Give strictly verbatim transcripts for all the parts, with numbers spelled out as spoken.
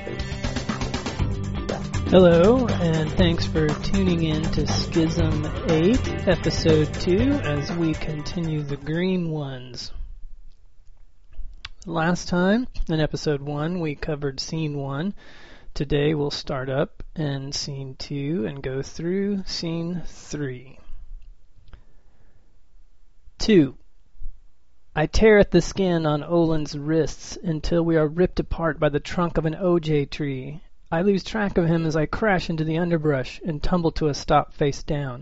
Hello, and thanks for tuning in to Schism eight, Episode two, as we continue the Green Ones. Last time, in Episode one, we covered Scene one. Today we'll start up in Scene two and go through Scene three. two. I tear at the skin on Olin's wrists until we are ripped apart by the trunk of an O J tree. I lose track of him as I crash into the underbrush and tumble to a stop face down.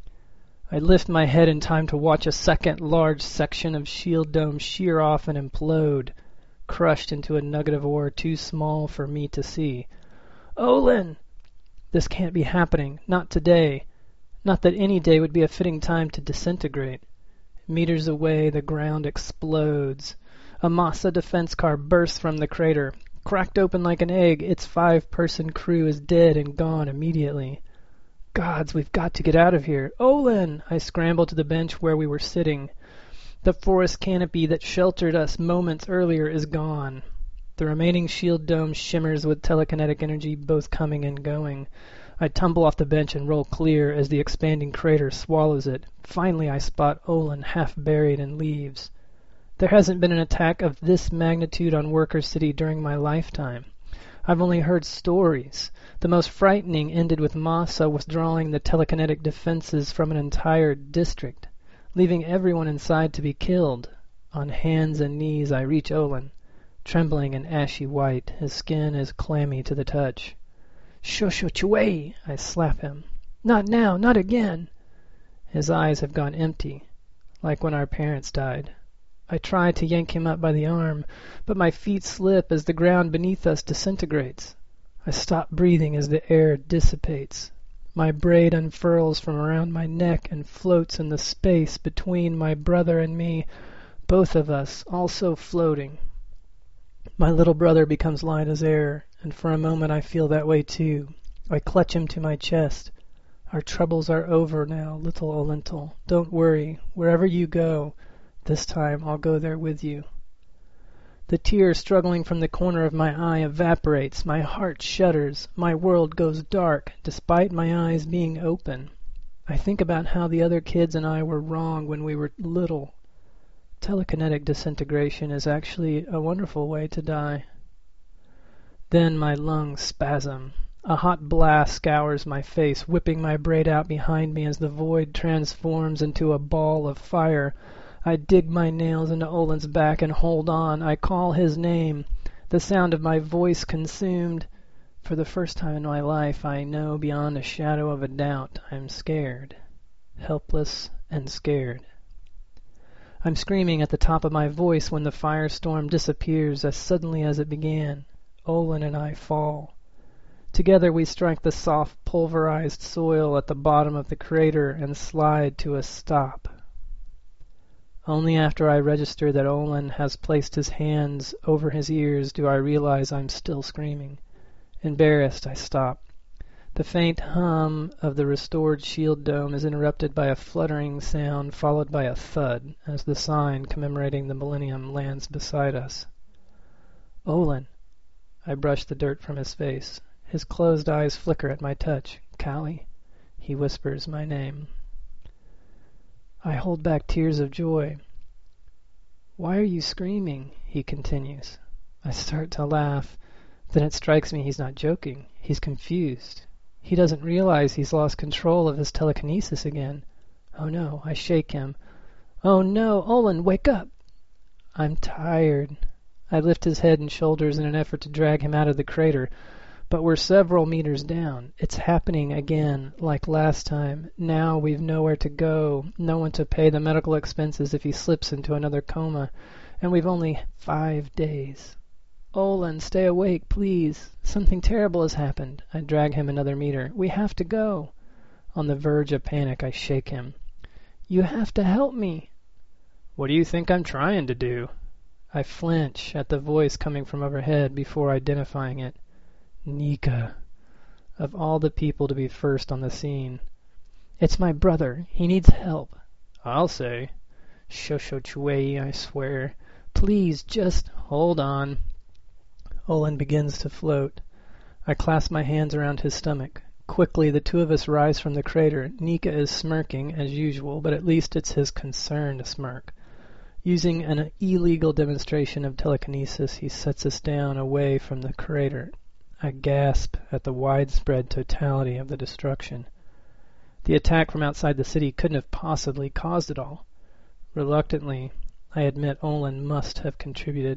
I lift my head in time to watch a second large section of shield dome shear off and implode, crushed into a nugget of ore too small for me to see. Olin! This can't be happening. Not today. Not that any day would be a fitting time to disintegrate. Meters away, the ground explodes. A Massa defense car bursts from the crater. Cracked open like an egg, its five-person crew is dead and gone immediately. Gods, we've got to get out of here. Olin! I scramble to the bench where we were sitting. The forest canopy that sheltered us moments earlier is gone. The remaining shield dome shimmers with telekinetic energy both coming and going. I tumble off the bench and roll clear as the expanding crater swallows it. Finally I spot Olin half buried in leaves. There hasn't been an attack of this magnitude on Worker City during my lifetime. I've only heard stories. The most frightening ended with Massa withdrawing the telekinetic defenses from an entire district, leaving everyone inside to be killed. On hands and knees I reach Olin, trembling and ashy white. His skin is clammy to the touch. Shosho Chue! I slap him. Not now, not again! His eyes have gone empty, like when our parents died. I try to yank him up by the arm, but my feet slip as the ground beneath us disintegrates. I stop breathing as the air dissipates. My braid unfurls from around my neck and floats in the space between my brother and me, both of us also floating. My little brother becomes light as air, and for a moment I feel that way too. I clutch him to my chest. Our troubles are over now, little Olintal. Don't worry. Wherever you go, this time I'll go there with you. The tear struggling from the corner of my eye evaporates. My heart shudders. My world goes dark, despite my eyes being open. I think about how the other kids and I were wrong when we were little. Telekinetic disintegration is actually a wonderful way to die. Then my lungs spasm. A hot blast scours my face, whipping my braid out behind me as the void transforms into a ball of fire. I dig my nails into Olin's back and hold on. I call his name, the sound of my voice consumed. For the first time in my life, I know beyond a shadow of a doubt I'm scared. Helpless and scared. I'm screaming at the top of my voice when the firestorm disappears as suddenly as it began. Olin and I fall. Together we strike the soft, pulverized soil at the bottom of the crater and slide to a stop. Only after I register that Olin has placed his hands over his ears do I realize I'm still screaming. Embarrassed, I stop. The faint hum of the restored shield dome is interrupted by a fluttering sound followed by a thud as the sign commemorating the millennium lands beside us. Olin. I brush the dirt from his face. His closed eyes flicker at my touch. Callie. He whispers my name. I hold back tears of joy. Why are you screaming? He continues. I start to laugh. Then it strikes me he's not joking. He's confused. He doesn't realize he's lost control of his telekinesis again. Oh no, I shake him. Oh no, Olin, wake up! I'm tired. I lift his head and shoulders in an effort to drag him out of the crater. But we're several meters down. It's happening again, like last time. Now we've nowhere to go, no one to pay the medical expenses if he slips into another coma, and we've only five days. Olin, stay awake, please. Something terrible has happened. I drag him another meter. We have to go. On the verge of panic, I shake him. You have to help me. What do you think I'm trying to do? I flinch at the voice coming from overhead before identifying it. Nika. Of all the people to be first on the scene. It's my brother. He needs help. I'll say. Shosho Chue, I swear. Please, just hold on. Olin begins to float. I clasp my hands around his stomach. Quickly, the two of us rise from the crater. Nika is smirking, as usual, but at least it's his concerned smirk. Using an illegal demonstration of telekinesis, he sets us down away from the crater. I gasp at the widespread totality of the destruction. The attack from outside the city couldn't have possibly caused it all. Reluctantly, I admit Olin must have contributed.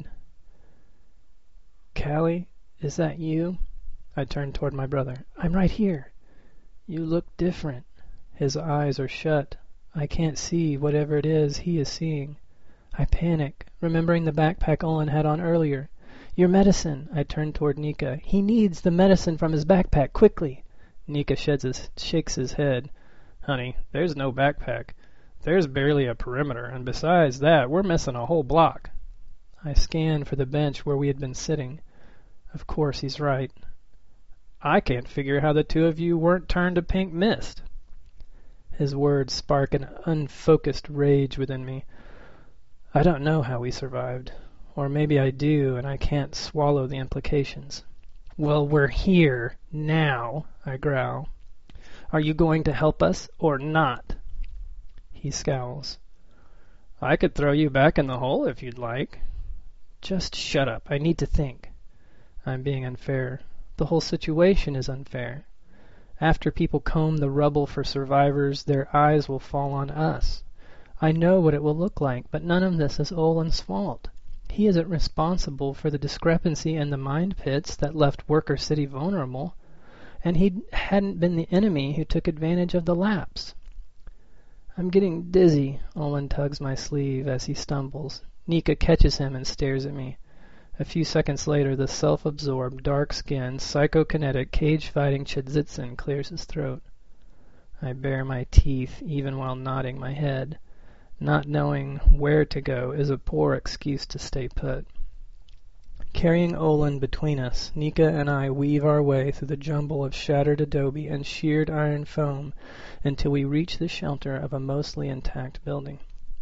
Callie, is that you? I turn toward my brother. I'm right here. You look different. His eyes are shut. I can't see whatever it is he is seeing. I panic, remembering the backpack Olin had on earlier. Your medicine. I turn toward Nika. He needs the medicine from his backpack, quickly. Nika sheds his, shakes his head. Honey, there's no backpack. There's barely a perimeter, and besides that, we're missing a whole block. I scan for the bench where we had been sitting. Of course he's right. I can't figure how the two of you weren't turned to pink mist. His words spark an unfocused rage within me. I don't know how we survived. Or maybe I do, and I can't swallow the implications. Well, we're here, now, I growl. Are you going to help us, or not? He scowls. I could throw you back in the hole if you'd like. Just shut up. I need to think. I'm being unfair. The whole situation is unfair. After people comb the rubble for survivors, their eyes will fall on us. I know what it will look like, but none of this is Olin's fault. He isn't responsible for the discrepancy in the mind pits that left Worker City vulnerable, and he hadn't been the enemy who took advantage of the lapse. I'm getting dizzy. Olin tugs my sleeve as he stumbles. Nika catches him and stares at me. A few seconds later, the self-absorbed, dark-skinned, psychokinetic, cage-fighting Chidzitzin clears his throat. I bare my teeth even while nodding my head. Not knowing where to go is a poor excuse to stay put. Carrying Olin between us, Nika and I weave our way through the jumble of shattered adobe and sheared iron foam until we reach the shelter of a mostly intact building.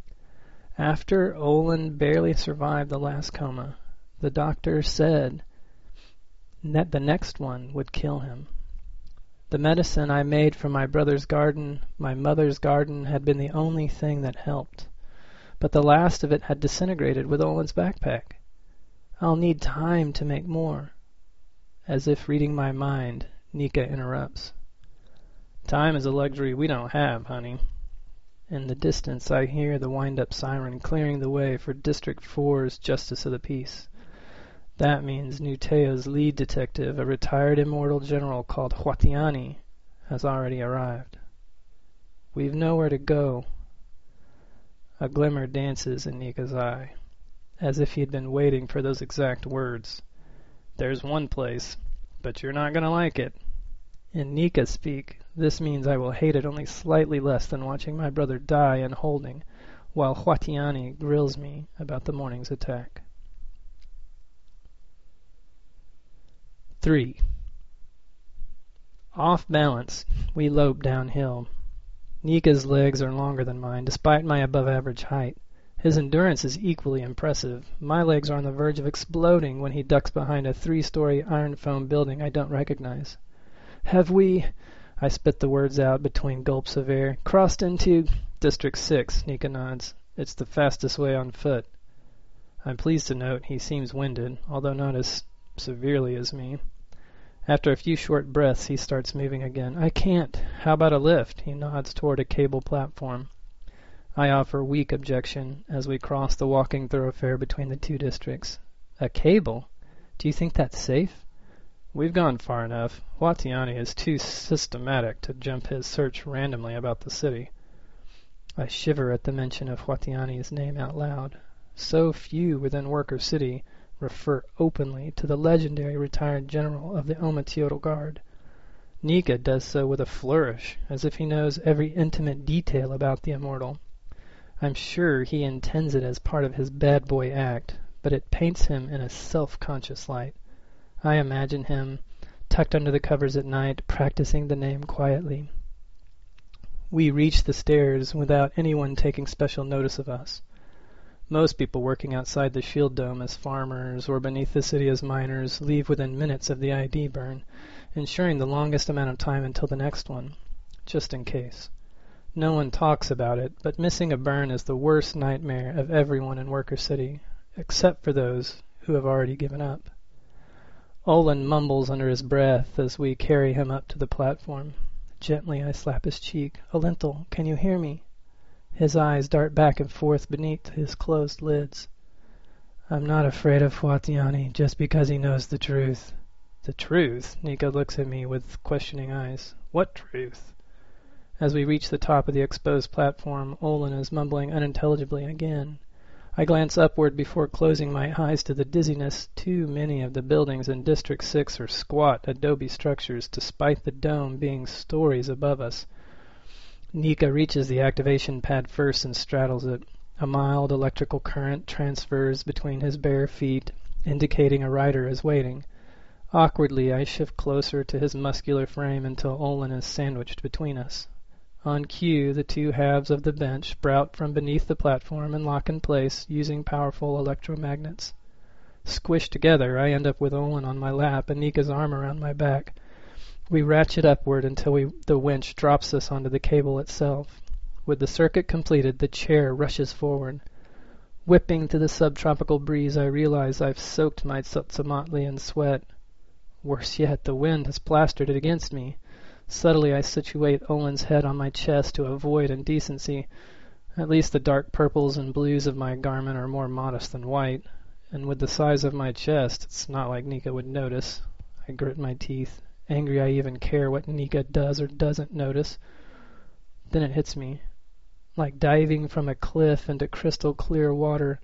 After Olin barely survived the last coma, the doctor said that the next one would kill him. The medicine I made from my brother's garden, my mother's garden, had been the only thing that helped. But the last of it had disintegrated with Olin's backpack. I'll need time to make more. As if reading my mind, Nika interrupts. Time is a luxury we don't have, honey. In the distance, I hear the wind-up siren clearing the way for District four's Justice of the Peace. That means Nuteo's lead detective, a retired immortal general called Huatiani, has already arrived. We've nowhere to go. A glimmer dances in Nika's eye, as if he had been waiting for those exact words. There's one place, but you're not going to like it. In Nika speak, this means I will hate it only slightly less than watching my brother die in holding, while Huatiani grills me about the morning's attack. Three. Off balance, we lope downhill. Nika's legs are longer than mine, despite my above-average height. His endurance is equally impressive. My legs are on the verge of exploding when he ducks behind a three-story iron foam building I don't recognize. Have we, I spit the words out between gulps of air, crossed into District six, Nika nods. It's the fastest way on foot. I'm pleased to note he seems winded, although not as severely as me. After a few short breaths, he starts moving again. I can't. How about a lift? He nods toward a cable platform. I offer weak objection as we cross the walking thoroughfare between the two districts. A cable? Do you think that's safe? We've gone far enough. Huatiani is too systematic to jump his search randomly about the city. I shiver at the mention of Huatiani's name out loud. So few within Worker City refer openly to the legendary retired general of the Omatioto Guard. Nika does so with a flourish, as if he knows every intimate detail about the immortal. I'm sure he intends it as part of his bad boy act, but it paints him in a self-conscious light. I imagine him, tucked under the covers at night, practicing the name quietly. We reach the stairs without anyone taking special notice of us. Most people working outside the shield dome as farmers or beneath the city as miners leave within minutes of the I D burn, ensuring the longest amount of time until the next one, just in case. No one talks about it, but missing a burn is the worst nightmare of everyone in Worker City, except for those who have already given up. Olin mumbles under his breath as we carry him up to the platform. Gently I slap his cheek. "Olenthal, can you hear me?" His eyes dart back and forth beneath his closed lids. "I'm not afraid of Fwatiani just because he knows the truth." "The truth?" Nika looks at me with questioning eyes. "What truth?" As we reach the top of the exposed platform, Olin is mumbling unintelligibly again. I glance upward before closing my eyes to the dizziness. Too many of the buildings in District six are squat adobe structures, despite the dome being stories above us. Nika reaches the activation pad first and straddles it. A mild electrical current transfers between his bare feet, indicating a rider is waiting. Awkwardly, I shift closer to his muscular frame until Olin is sandwiched between us. On cue, the two halves of the bench sprout from beneath the platform and lock in place using powerful electromagnets. Squished together, I end up with Olin on my lap and Nika's arm around my back. We ratchet upward until we, the winch drops us onto the cable itself. With the circuit completed, the chair rushes forward. Whipping through the subtropical breeze, I realize I've soaked my Tzotzomotli in sweat. Worse yet, the wind has plastered it against me. Subtly, I situate Olin's head on my chest to avoid indecency. At least the dark purples and blues of my garment are more modest than white, and with the size of my chest, it's not like Nika would notice. I grit my teeth, angry I even care what Nika does or doesn't notice. Then it hits me, like diving from a cliff into crystal clear water.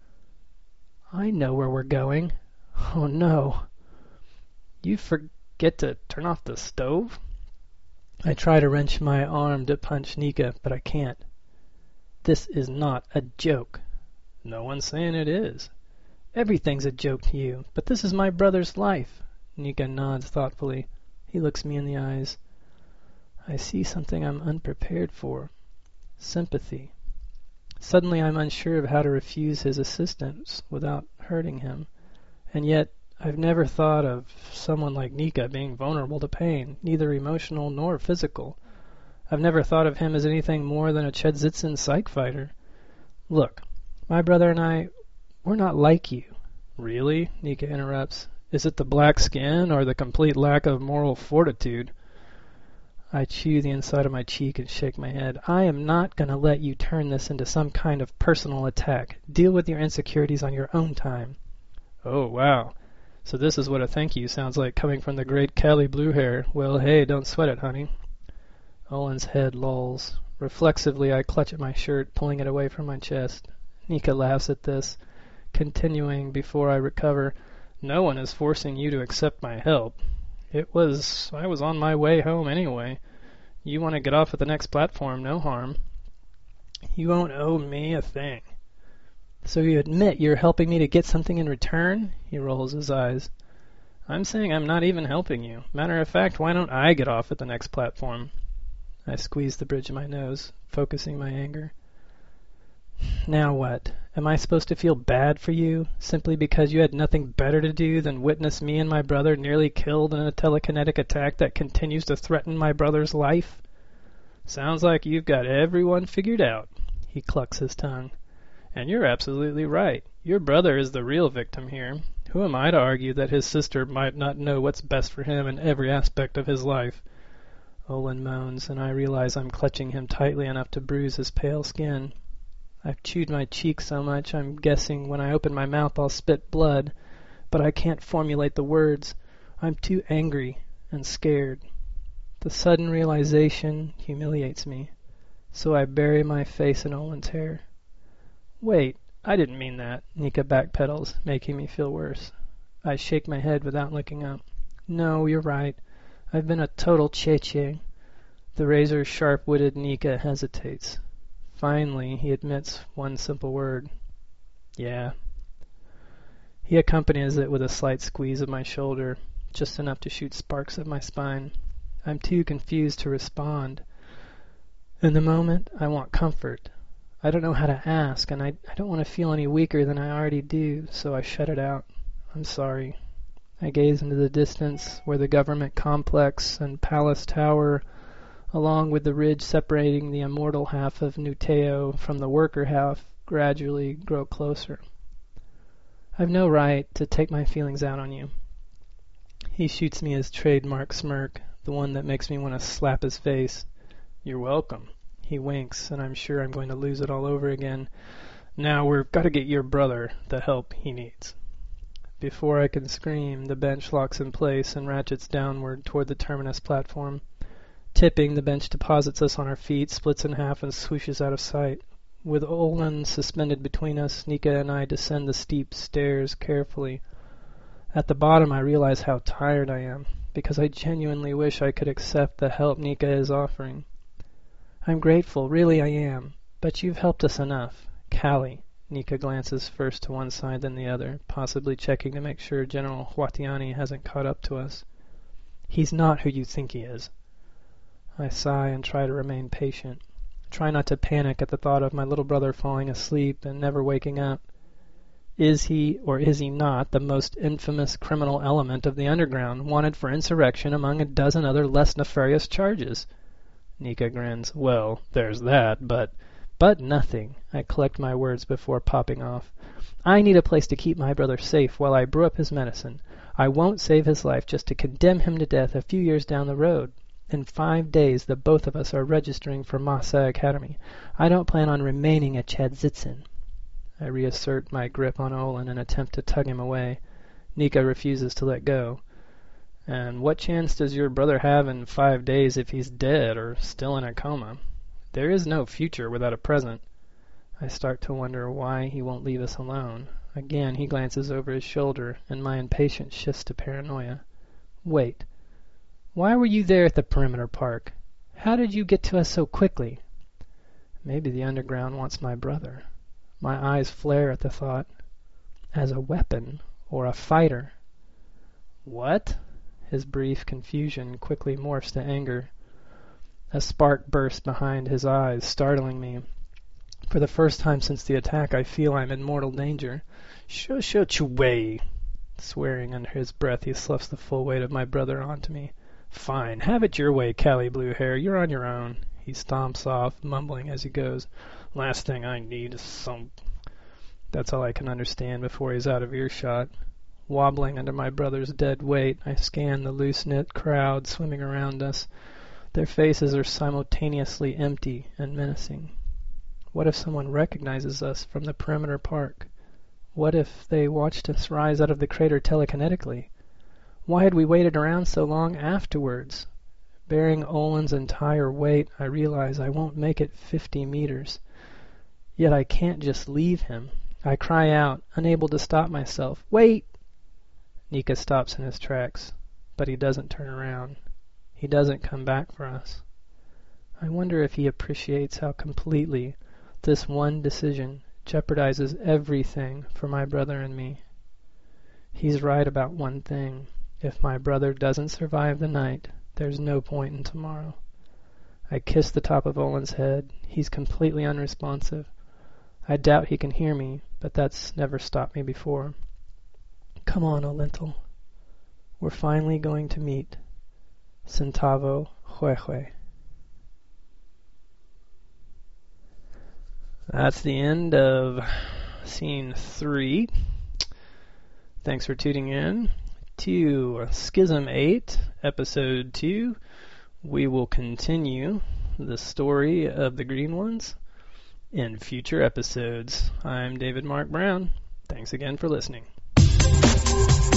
I know where we're going. Oh no. You forget to turn off the stove? I try to wrench my arm to punch Nika, but I can't. This is not a joke. No one's saying it is. Everything's a joke to you, but this is my brother's life. Nika nods thoughtfully. He looks me in the eyes. I see something I'm unprepared for. Sympathy. Suddenly I'm unsure of how to refuse his assistance without hurting him. And yet I've never thought of someone like Nika being vulnerable to pain, neither emotional nor physical. I've never thought of him as anything more than a Chedzitsin psych fighter. Look, my brother and I, we're not like you. Really? Nika interrupts. Is it the black skin or the complete lack of moral fortitude? I chew the inside of my cheek and shake my head. I am not going to let you turn this into some kind of personal attack. Deal with your insecurities on your own time. Oh, wow. So this is what a thank you sounds like coming from the great Kelly Bluehair. Well, hey, don't sweat it, honey. Olin's head lolls. Reflexively, I clutch at my shirt, pulling it away from my chest. Nika laughs at this, continuing before I recover. No one is forcing you to accept my help. It was... I was on my way home anyway. You want to get off at the next platform, no harm. You won't owe me a thing. So you admit you're helping me to get something in return? He rolls his eyes. I'm saying I'm not even helping you. Matter of fact, why don't I get off at the next platform? I squeeze the bridge of my nose, focusing my anger. Now what? Am I supposed to feel bad for you, simply because you had nothing better to do than witness me and my brother nearly killed in a telekinetic attack that continues to threaten my brother's life? Sounds like you've got everyone figured out. He clucks his tongue. And you're absolutely right. Your brother is the real victim here. Who am I to argue that his sister might not know what's best for him in every aspect of his life? Olin moans, and I realize I'm clutching him tightly enough to bruise his pale skin. I've chewed my cheek so much I'm guessing when I open my mouth I'll spit blood, but I can't formulate the words. I'm too angry and scared. The sudden realization humiliates me, so I bury my face in Olin's hair. Wait, I didn't mean that. Nika backpedals, making me feel worse. I shake my head without looking up. No, you're right. I've been a total cheche. The razor-sharp-witted Nika hesitates. Finally, he admits one simple word. Yeah. He accompanies it with a slight squeeze of my shoulder, just enough to shoot sparks at my spine. I'm too confused to respond. In the moment, I want comfort. I don't know how to ask, and I, I don't want to feel any weaker than I already do, so I shut it out. I'm sorry. I gaze into the distance where the government complex and palace tower, along with the ridge separating the immortal half of Nuteo from the worker half, gradually grow closer. I've no right to take my feelings out on you. He shoots me his trademark smirk, the one that makes me want to slap his face. You're welcome. He winks, and I'm sure I'm going to lose it all over again. Now we've got to get your brother the help he needs. Before I can scream, the bench locks in place and ratchets downward toward the terminus platform. Tipping, the bench deposits us on our feet, splits in half, and swooshes out of sight. With Olin suspended between us, Nika and I descend the steep stairs carefully. At the bottom, I realize how tired I am, because I genuinely wish I could accept the help Nika is offering. I'm grateful, really I am, but you've helped us enough. Callie. Nika glances first to one side then the other, possibly checking to make sure General Huatiani hasn't caught up to us. He's not who you think he is. I sigh and try to remain patient. Try not to panic at the thought of my little brother falling asleep and never waking up. Is he, or is he not, the most infamous criminal element of the underground, wanted for insurrection among a dozen other less nefarious charges? Nika grins. Well, there's that, but... But nothing. I collect my words before popping off. I need a place to keep my brother safe while I brew up his medicine. I won't save his life just to condemn him to death a few years down the road. In five days, the both of us are registering for Masa Academy. I don't plan on remaining at Chadzitzin. I reassert my grip on Olin and attempt to tug him away. Nika refuses to let go. And what chance does your brother have in five days if he's dead or still in a coma? There is no future without a present. I start to wonder why he won't leave us alone. Again, he glances over his shoulder, and my impatience shifts to paranoia. Wait. Why were you there at the perimeter park? How did you get to us so quickly? Maybe the underground wants my brother. My eyes flare at the thought. As a weapon, or a fighter. What? His brief confusion quickly morphs to anger. A spark bursts behind his eyes, startling me. For the first time since the attack, I feel I'm in mortal danger. Shoo shoo chway. Swearing under his breath, he sloughs the full weight of my brother onto me. Fine, have it your way, Callie Blue Hair. You're on your own. He stomps off, mumbling as he goes. Last thing I need is some... That's all I can understand before he's out of earshot. Wobbling under my brother's dead weight, I scan the loose-knit crowd swimming around us. Their faces are simultaneously empty and menacing. What if someone recognizes us from the perimeter park? What if they watched us rise out of the crater telekinetically? Why had we waited around so long afterwards? Bearing Olin's entire weight, I realize I won't make it fifty meters. Yet I can't just leave him. I cry out, unable to stop myself. Wait! Nika stops in his tracks, but he doesn't turn around. He doesn't come back for us. I wonder if he appreciates how completely this one decision jeopardizes everything for my brother and me. He's right about one thing. If my brother doesn't survive the night, there's no point in tomorrow. I kiss the top of Olin's head. He's completely unresponsive. I doubt he can hear me, but that's never stopped me before. Come on, Olintal. We're finally going to meet. Centavo Huehue. That's the end of scene three. Thanks for tuning in to Schism eight, episode two. We will continue the story of the Green Ones in future episodes. I'm David Mark Brown. Thanks again for listening.